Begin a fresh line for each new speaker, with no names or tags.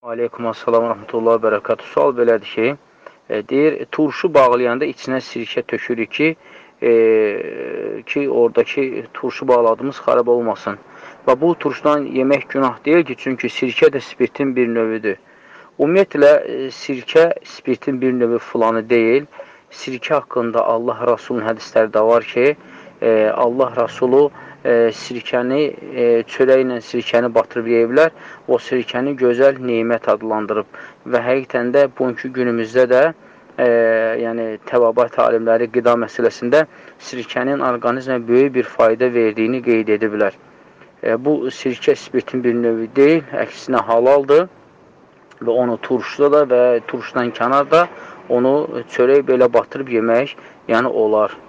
Aleykum assalam və rəhmətullahi və bərəkatuhu. Sual belədir ki, deyir, turşu bağlayanda içinə sirkə tökürük ki, oradakı turşu bağladığımız xarab olmasın. Və bu turşudan yemək günah deyil ki, çünki sirkə də spirtin bir növüdür. Ümumiyyətlə, sirkə spirtin bir növü filanı deyil. Sirkə haqqında Allah Rasulunun hədisləri də var ki, Allah Rasulu sirkəni, çörəklə sirkəni batırıb yeyiblər, o sirkəni gözəl nemət adlandırıb və həqiqətən də bugünkü günümüzdə də yəni təbabat alimləri qida məsələsində sirkənin orqanizmə böyük bir fayda verdiyini qeyd ediblər. Bu sirkə spirtin bir növü deyil, əksinə halaldır və onu turşuda da və turşudan kənarda onu çörək belə batırıb yemək yəni olar.